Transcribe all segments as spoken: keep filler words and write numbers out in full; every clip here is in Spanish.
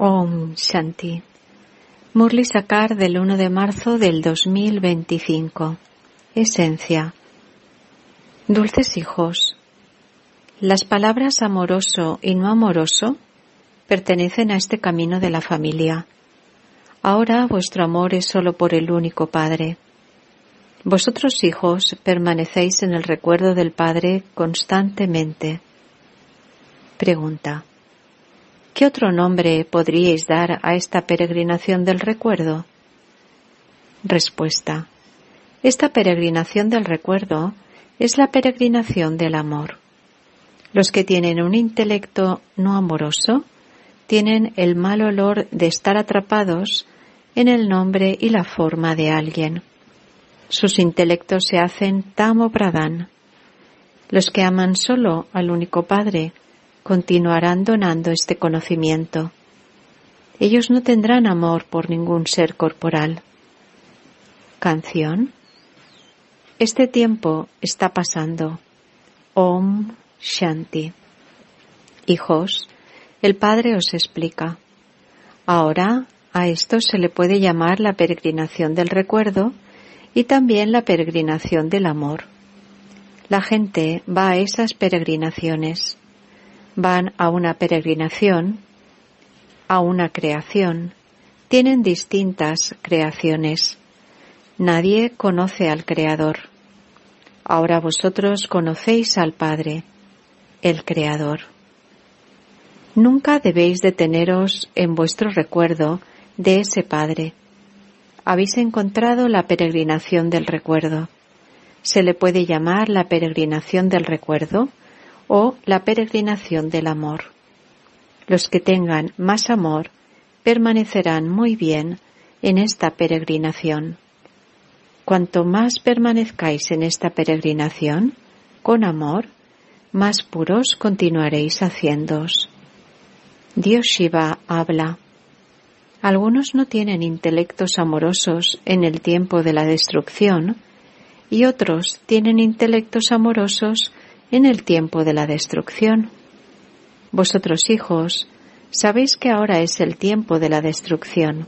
Om Shanti. Murli Sakar del uno de marzo del dos mil veinticinco. Esencia. Dulces hijos, las palabras amoroso y no amoroso pertenecen a este camino de la familia. Ahora vuestro amor es solo por el único Padre. Vosotros hijos permanecéis en el recuerdo del Padre constantemente. Pregunta: ¿qué otro nombre podríais dar a esta peregrinación del recuerdo? Respuesta: esta peregrinación del recuerdo es la peregrinación del amor. Los que tienen un intelecto no amoroso tienen el mal olor de estar atrapados en el nombre y la forma de alguien. Sus intelectos se hacen tamo pradhan. Los que aman solo al único Padre continuarán donando este conocimiento. Ellos no tendrán amor por ningún ser corporal. Canción. Este tiempo está pasando. Om Shanti. Hijos, el Padre os explica. Ahora a esto se le puede llamar la peregrinación del recuerdo y también la peregrinación del amor. La gente va a esas peregrinaciones. Van a una peregrinación, a una creación. Tienen distintas creaciones. Nadie conoce al Creador. Ahora vosotros conocéis al Padre, el Creador. Nunca debéis deteneros en vuestro recuerdo de ese Padre. Habéis encontrado la peregrinación del recuerdo. Se le puede llamar la peregrinación del recuerdo o la peregrinación del amor. Los que tengan más amor permanecerán muy bien en esta peregrinación. Cuanto más permanezcáis en esta peregrinación, con amor, más puros continuaréis haciéndoos. Dios Shiva habla. Algunos no tienen intelectos amorosos en el tiempo de la destrucción y otros tienen intelectos amorosos en el tiempo de la destrucción. Vosotros hijos, sabéis que ahora es el tiempo de la destrucción.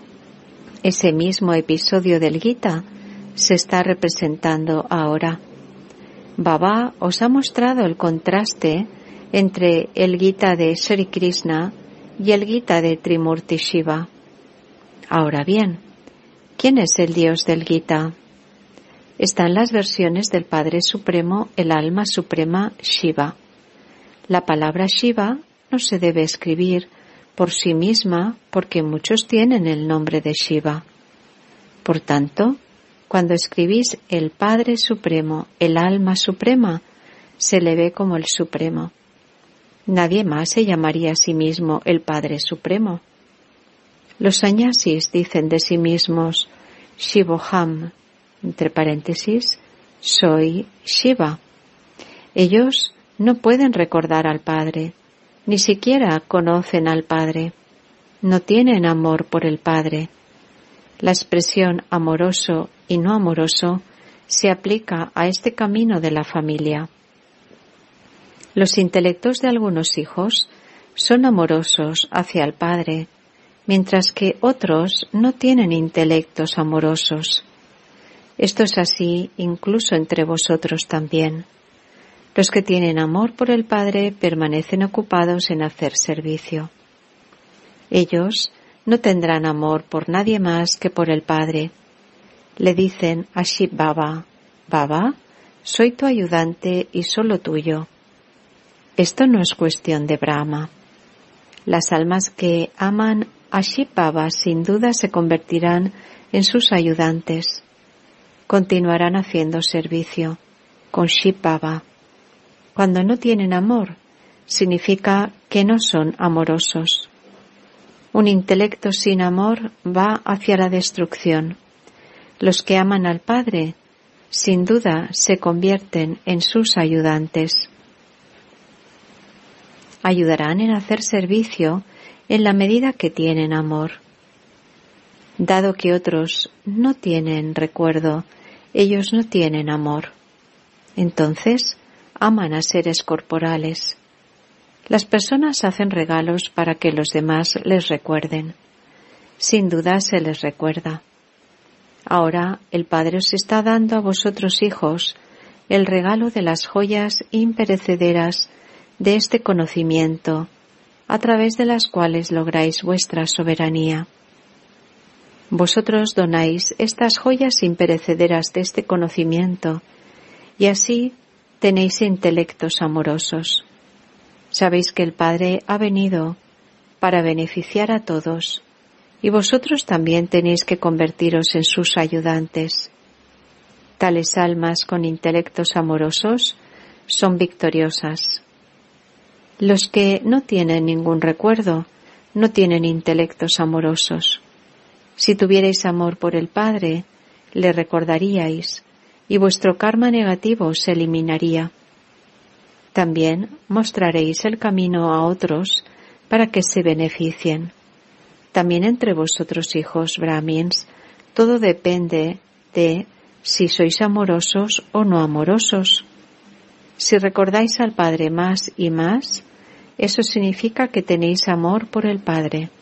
Ese mismo episodio del Gita se está representando ahora. Baba os ha mostrado el contraste entre el Gita de Sri Krishna y el Gita de Trimurti Shiva. Ahora bien, ¿quién es el Dios del Gita? Están las versiones del Padre Supremo, el alma suprema Shiva. La palabra Shiva no se debe escribir por sí misma porque muchos tienen el nombre de Shiva. Por tanto, cuando escribís el Padre Supremo, el alma suprema, se le ve como el Supremo. Nadie más se llamaría a sí mismo el Padre Supremo. Los sannyasis dicen de sí mismos Shivoham, entre paréntesis, soy Shiva. Ellos no pueden recordar al Padre, ni siquiera conocen al Padre. No tienen amor por el Padre. La expresión amoroso y no amoroso se aplica a este camino de la familia. Los intelectos de algunos hijos son amorosos hacia el Padre, mientras que otros no tienen intelectos amorosos. Esto es así incluso entre vosotros también. Los que tienen amor por el Padre permanecen ocupados en hacer servicio. Ellos no tendrán amor por nadie más que por el Padre. Le dicen a Shiv Baba, Baba, soy tu ayudante y solo tuyo. Esto no es cuestión de Brahma. Las almas que aman a Shiv Baba sin duda se convertirán en sus ayudantes. Continuarán haciendo servicio con Shiv Baba. Cuando no tienen amor, significa que no son amorosos. Un intelecto sin amor va hacia la destrucción. Los que aman al Padre, sin duda, se convierten en sus ayudantes. Ayudarán en hacer servicio en la medida que tienen amor. Dado que otros no tienen recuerdo, ellos no tienen amor. Entonces, aman a seres corporales. Las personas hacen regalos para que los demás les recuerden. Sin duda se les recuerda. Ahora el Padre os está dando a vosotros, hijos, el regalo de las joyas imperecederas de este conocimiento, a través de las cuales lográis vuestra soberanía. Vosotros donáis estas joyas imperecederas de este conocimiento, y así tenéis intelectos amorosos. Sabéis que el Padre ha venido para beneficiar a todos, y vosotros también tenéis que convertiros en sus ayudantes. Tales almas con intelectos amorosos son victoriosas. Los que no tienen ningún recuerdo, no tienen intelectos amorosos. Si tuvierais amor por el Padre, le recordaríais, y vuestro karma negativo se eliminaría. También mostraréis el camino a otros para que se beneficien. También entre vosotros, hijos brahmins, todo depende de si sois amorosos o no amorosos. Si recordáis al Padre más y más, eso significa que tenéis amor por el Padre.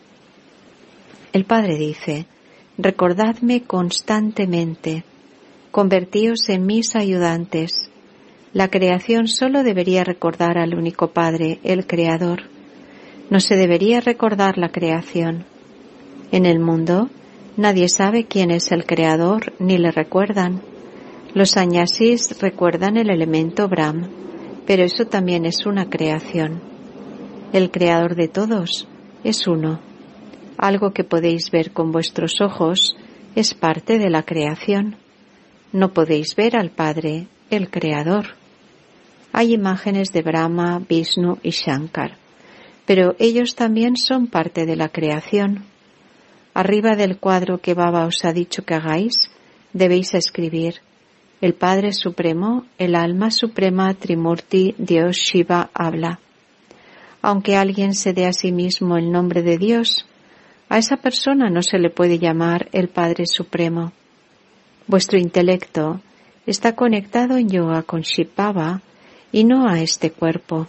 El Padre dice: recordadme constantemente, convertíos en mis ayudantes. La creación solo debería recordar al único Padre, el Creador. No se debería recordar la creación. En el mundo, nadie sabe quién es el Creador ni le recuerdan. Los sannyasis recuerdan el elemento Brahm, pero eso también es una creación. El Creador de todos es uno. Algo que podéis ver con vuestros ojos es parte de la creación. No podéis ver al Padre, el Creador. Hay imágenes de Brahma, Vishnu y Shankar, pero ellos también son parte de la creación. Arriba del cuadro que Baba os ha dicho que hagáis, debéis escribir: el Padre Supremo, el Alma Suprema Trimurti, Dios Shiva, habla. Aunque alguien se dé a sí mismo el nombre de Dios, a esa persona no se le puede llamar el Padre Supremo. Vuestro intelecto está conectado en yoga con Shiv Baba y no a este cuerpo.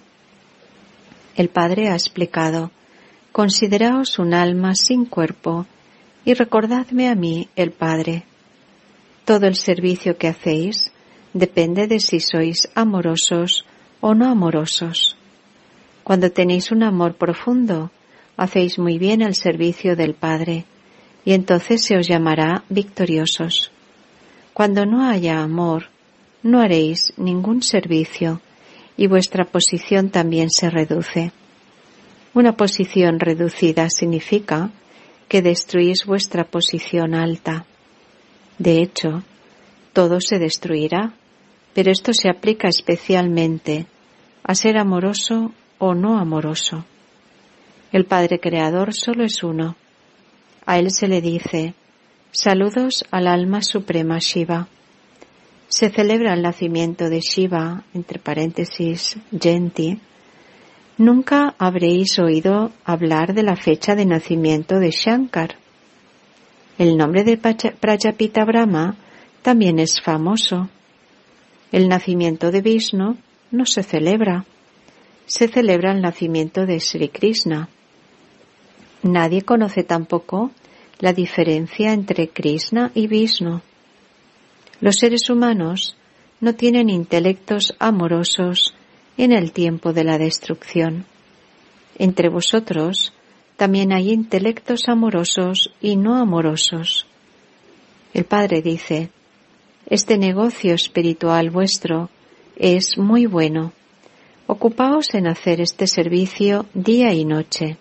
El Padre ha explicado: consideraos un alma sin cuerpo y recordadme a mí, el Padre. Todo el servicio que hacéis depende de si sois amorosos o no amorosos. Cuando tenéis un amor profundo, hacéis muy bien el servicio del Padre, y entonces se os llamará victoriosos. Cuando no haya amor, no haréis ningún servicio, y vuestra posición también se reduce. Una posición reducida significa que destruís vuestra posición alta. De hecho, todo se destruirá, pero esto se aplica especialmente a ser amoroso o no amoroso. El Padre Creador solo es uno. A él se le dice: saludos al alma suprema Shiva. Se celebra el nacimiento de Shiva, entre paréntesis, Jayanti. Nunca habréis oído hablar de la fecha de nacimiento de Shankar. El nombre de Prajapita Brahma también es famoso. El nacimiento de Vishnu no se celebra. Se celebra el nacimiento de Sri Krishna. Nadie conoce tampoco la diferencia entre Krishna y Vishnu. Los seres humanos no tienen intelectos amorosos en el tiempo de la destrucción. Entre vosotros también hay intelectos amorosos y no amorosos. El Padre dice: este negocio espiritual vuestro es muy bueno. Ocupaos en hacer este servicio día y noche.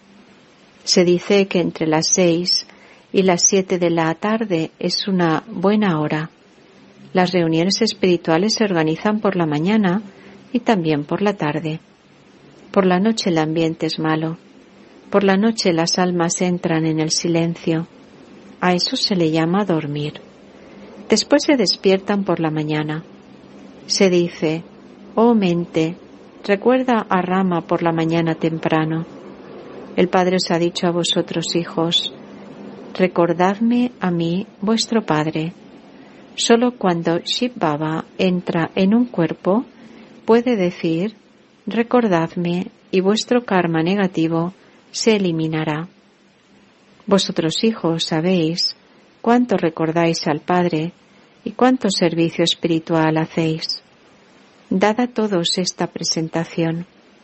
Se dice que entre las seis y las siete de la tarde es una buena hora. Las reuniones espirituales se organizan por la mañana y también por la tarde. Por la noche el ambiente es malo. Por la noche las almas entran en el silencio. A eso se le llama dormir. Después se despiertan por la mañana. Se dice: oh mente, recuerda a Rama por la mañana temprano. El Padre os ha dicho a vosotros, hijos: recordadme a mí, vuestro Padre. Solo cuando Shiv Baba entra en un cuerpo, puede decir: recordadme y vuestro karma negativo se eliminará. Vosotros, hijos, sabéis cuánto recordáis al Padre y cuánto servicio espiritual hacéis. Dad a todos esta presentación.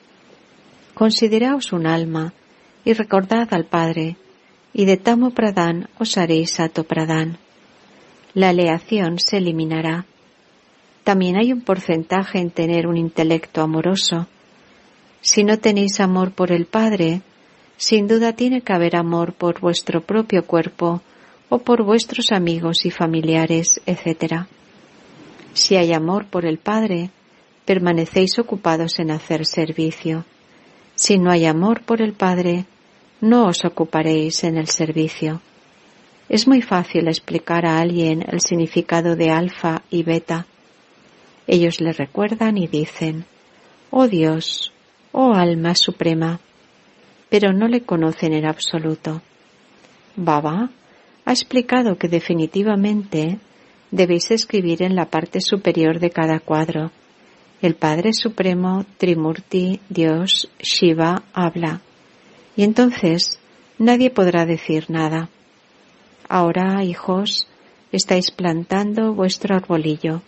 Consideraos un alma y recordad al Padre, y de Tamo Pradhan os haréis Sato Pradhan. La aleación se eliminará. También hay un porcentaje en tener un intelecto amoroso. Si no tenéis amor por el Padre, sin duda tiene que haber amor por vuestro propio cuerpo o por vuestros amigos y familiares, etcétera. Si hay amor por el Padre, permanecéis ocupados en hacer servicio. Si no hay amor por el Padre, no os ocuparéis en el servicio. Es muy fácil explicar a alguien el significado de alfa y beta. Ellos le recuerdan y dicen, «Oh Dios, oh alma suprema», pero no le conocen en absoluto. Baba ha explicado que definitivamente debéis escribir en la parte superior de cada cuadro, «El Padre Supremo, Trimurti, Dios, Shiva, habla», y entonces nadie podrá decir nada. Ahora, hijos, estáis plantando vuestro arbolillo.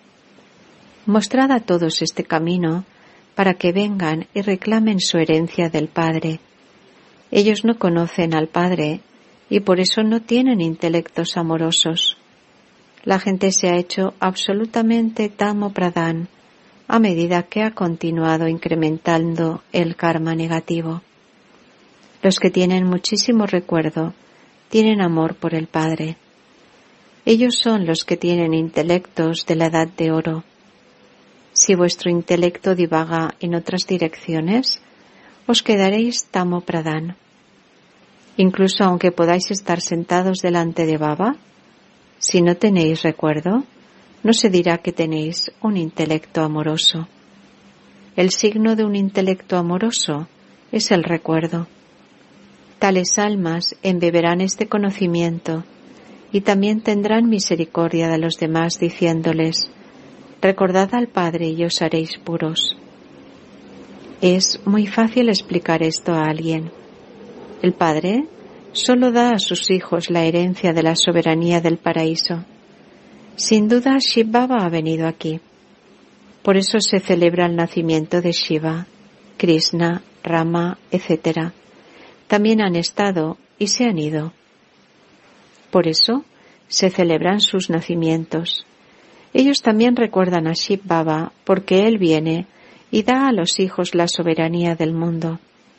Mostrad a todos este camino para que vengan y reclamen su herencia del Padre. Ellos no conocen al Padre y por eso no tienen intelectos amorosos. La gente se ha hecho absolutamente Tamo Pradhan a medida que ha continuado incrementando el karma negativo. Los que tienen muchísimo recuerdo tienen amor por el Padre. Ellos son los que tienen intelectos de la edad de oro. Si vuestro intelecto divaga en otras direcciones, os quedaréis Tamo Pradhan. Incluso aunque podáis estar sentados delante de Baba, si no tenéis recuerdo, no se dirá que tenéis un intelecto amoroso. El signo de un intelecto amoroso es el recuerdo. Tales almas embeberán este conocimiento y también tendrán misericordia de los demás diciéndoles, recordad al Padre y os haréis puros. Es muy fácil explicar esto a alguien. El Padre solo da a sus hijos la herencia de la soberanía del paraíso. Sin duda Shiv Baba ha venido aquí. Por eso se celebra el nacimiento de Shiva, Krishna, Rama, etcétera. También han estado y se han ido. Por eso se celebran sus nacimientos. Ellos también recuerdan a Shiv Baba porque él viene y da a los hijos la soberanía del mundo.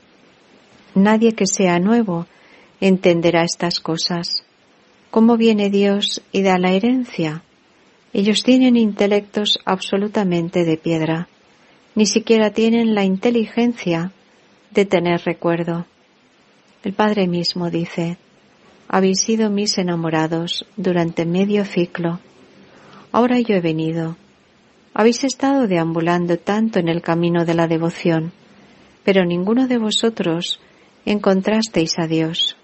Nadie que sea nuevo entenderá estas cosas. ¿Cómo viene Dios y da la herencia? Ellos tienen intelectos absolutamente de piedra. Ni siquiera tienen la inteligencia de tener recuerdo. El Padre mismo dice, habéis sido mis enamorados durante medio ciclo. Ahora yo he venido. Habéis estado deambulando tanto en el camino de la devoción, pero ninguno de vosotros encontrasteis a Dios.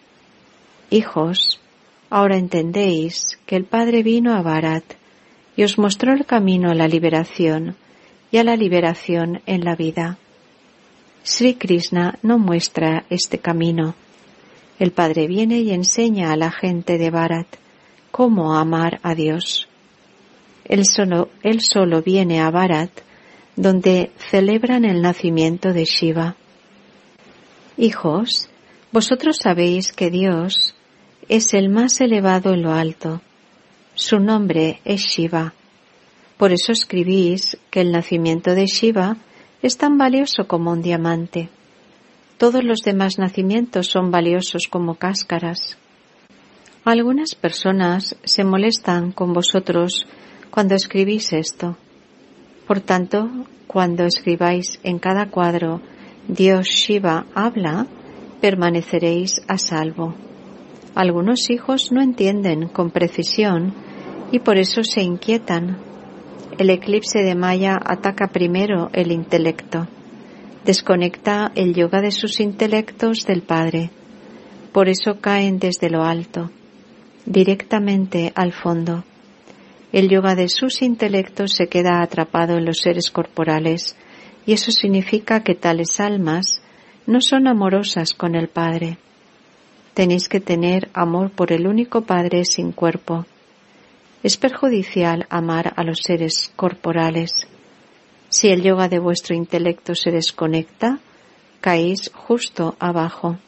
Hijos, ahora entendéis que el Padre vino a Bharat y os mostró el camino a la liberación y a la liberación en la vida. Sri Krishna no muestra este camino. El Padre viene y enseña a la gente de Bharat cómo amar a Dios. Él solo, él solo viene a Bharat, donde celebran el nacimiento de Shiva. Hijos, vosotros sabéis que Dios es el más elevado en lo alto. Su nombre es Shiva. Por eso escribís que el nacimiento de Shiva es tan valioso como un diamante. Todos los demás nacimientos son valiosos como cáscaras. Algunas personas se molestan con vosotros cuando escribís esto. Por tanto, cuando escribáis en cada cuadro Dios Shiva habla, permaneceréis a salvo. Algunos hijos no entienden con precisión y por eso se inquietan. El eclipse de Maya ataca primero el intelecto. Desconecta el yoga de sus intelectos del Padre. Por eso caen desde lo alto, directamente al fondo. El yoga de sus intelectos se queda atrapado en los seres corporales y eso significa que tales almas no son amorosas con el Padre. Tenéis que tener amor por el único Padre sin cuerpo. Es perjudicial amar a los seres corporales. Si el yoga de vuestro intelecto se desconecta, caéis justo abajo.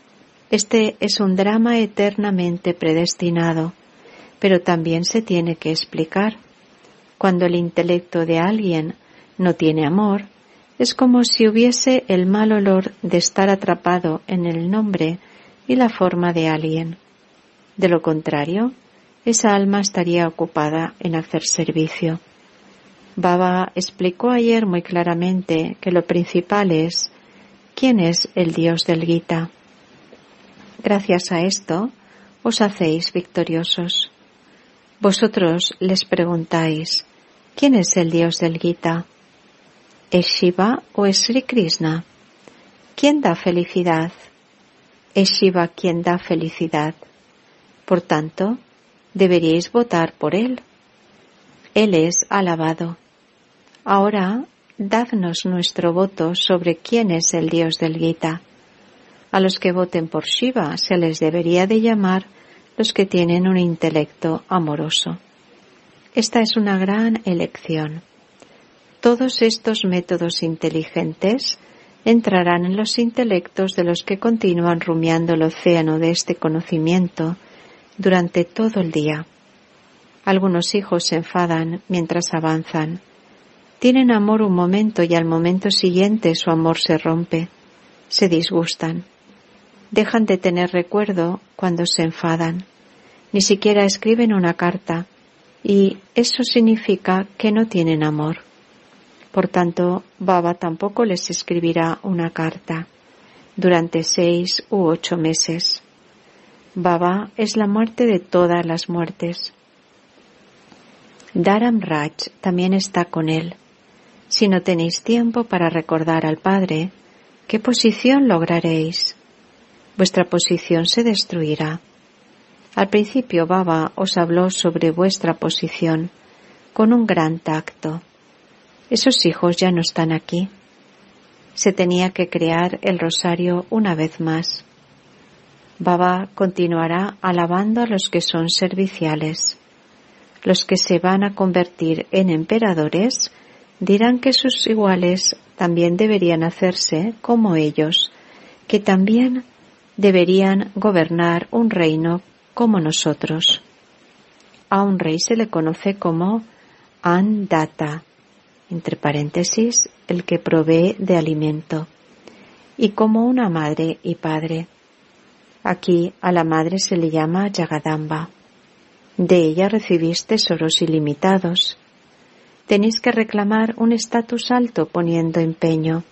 Este es un drama eternamente predestinado, pero también se tiene que explicar. Cuando el intelecto de alguien no tiene amor, es como si hubiese el mal olor de estar atrapado en el nombre y la forma de alguien. De lo contrario, esa alma estaría ocupada en hacer servicio. Baba explicó ayer muy claramente que lo principal es ¿quién es el Dios del Gita? Gracias a esto, os hacéis victoriosos. Vosotros les preguntáis, ¿quién es el Dios del Gita? ¿Es Shiva o es Sri Krishna? ¿Quién da felicidad? Es Shiva quien da felicidad. Por tanto, deberíais votar por él. Él es alabado. Ahora, dadnos nuestro voto sobre quién es el Dios del Gita. A los que voten por Shiva se les debería de llamar los que tienen un intelecto amoroso. Esta es una gran elección. Todos estos métodos inteligentes entrarán en los intelectos de los que continúan rumiando el océano de este conocimiento durante todo el día. Algunos hijos se enfadan mientras avanzan. Tienen amor un momento y al momento siguiente su amor se rompe. Se disgustan. Dejan de tener recuerdo cuando se enfadan. Ni siquiera escriben una carta y eso significa que no tienen amor. Por tanto, Baba tampoco les escribirá una carta durante seis u ocho meses. Baba es la muerte de todas las muertes. Dharam Raj también está con él. Si no tenéis tiempo para recordar al Padre, ¿qué posición lograréis? Vuestra posición se destruirá. Al principio Baba os habló sobre vuestra posición con un gran tacto. Esos hijos ya no están aquí. Se tenía que crear el rosario una vez más. Baba continuará alabando a los que son serviciales. Los que se van a convertir en emperadores dirán que sus iguales también deberían hacerse como ellos, que también deberían gobernar un reino como nosotros. A un rey se le conoce como Anndatta, entre paréntesis, el que provee de alimento, y como una madre y padre. Aquí a la madre se le llama Jagadamba. De ella recibís tesoros ilimitados. Tenéis que reclamar un estatus alto poniendo empeño.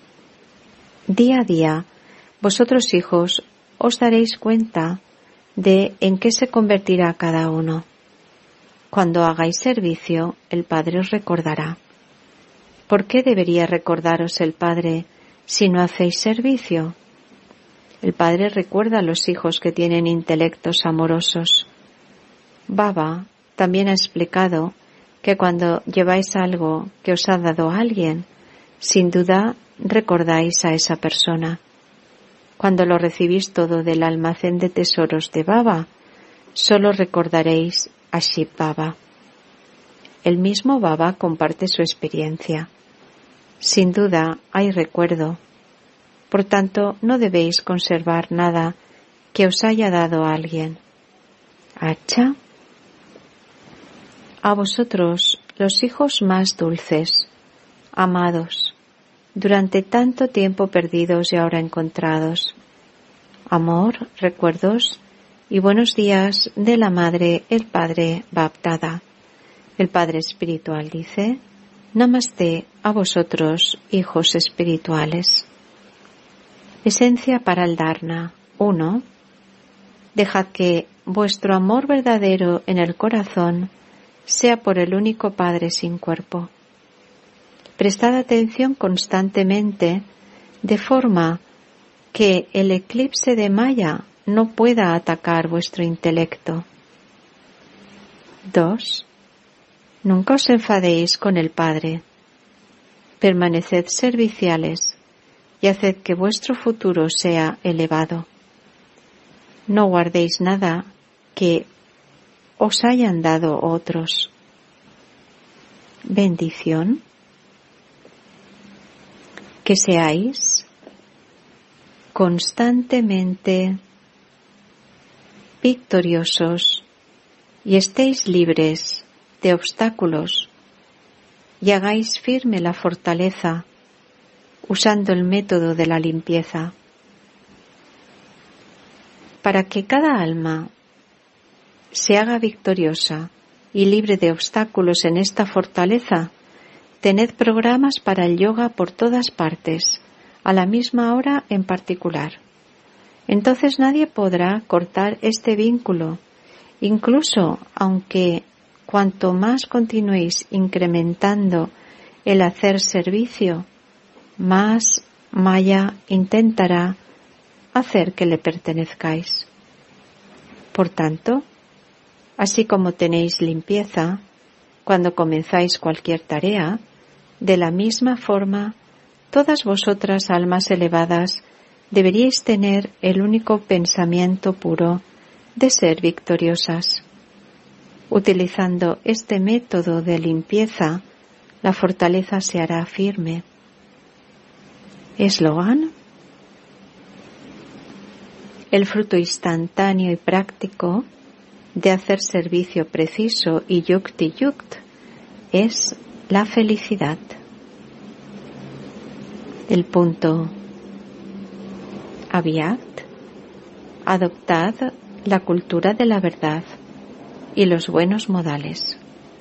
Día a día, vosotros hijos os daréis cuenta de en qué se convertirá cada uno. Cuando hagáis servicio, el Padre os recordará. ¿Por qué debería recordaros el Padre si no hacéis servicio? El Padre recuerda a los hijos que tienen intelectos amorosos. Baba también ha explicado que cuando lleváis algo que os ha dado alguien, sin duda recordáis a esa persona. Cuando lo recibís todo del almacén de tesoros de Baba, solo recordaréis a Shiv Baba. El mismo Baba comparte su experiencia. Sin duda hay recuerdo. Por tanto, no debéis conservar nada que os haya dado alguien. ¿Acha? A vosotros, los hijos más dulces, amados, durante tanto tiempo perdidos y ahora encontrados. Amor, recuerdos y buenos días de la Madre, el Padre Baptada. El Padre Espiritual dice, Namaste a vosotros, hijos espirituales. Esencia para el Dharna. uno. Dejad que vuestro amor verdadero en el corazón sea por el único Padre sin cuerpo. Prestad atención constantemente de forma que el eclipse de Maya no pueda atacar vuestro intelecto. dos. Nunca os enfadéis con el Padre. Permaneced serviciales y haced que vuestro futuro sea elevado. No guardéis nada que os hayan dado otros. Bendición. Que seáis constantemente victoriosos y estéis libres de obstáculos y hagáis firme la fortaleza usando el método de la limpieza. Para que cada alma se haga victoriosa y libre de obstáculos en esta fortaleza, tened programas para el yoga por todas partes, a la misma hora en particular. Entonces nadie podrá cortar este vínculo, incluso aunque cuanto más continuéis incrementando el hacer servicio, más Maya intentará hacer que le pertenezcáis. Por tanto, así como tenéis limpieza cuando comenzáis cualquier tarea, de la misma forma, todas vosotras almas elevadas deberíais tener el único pensamiento puro de ser victoriosas. Utilizando este método de limpieza, la fortaleza se hará firme. Eslogan: el fruto instantáneo y práctico de hacer servicio preciso y yukti yukt es la felicidad. El punto Avyakt: adoptad la cultura de la verdad y los buenos modales.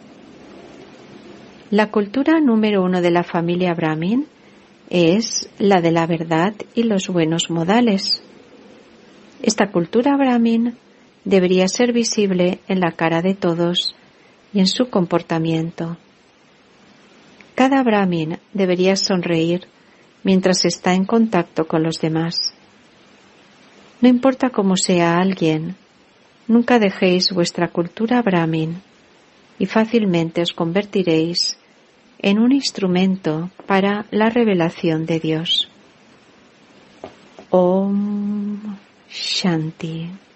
La cultura número uno de la familia Brahmin es la de la verdad y los buenos modales. Esta cultura Brahmin debería ser visible en la cara de todos y en su comportamiento. Cada Brahmin debería sonreír mientras está en contacto con los demás. No importa cómo sea alguien, nunca dejéis vuestra cultura Brahmin y fácilmente os convertiréis en un instrumento para la revelación de Dios. Om Shanti.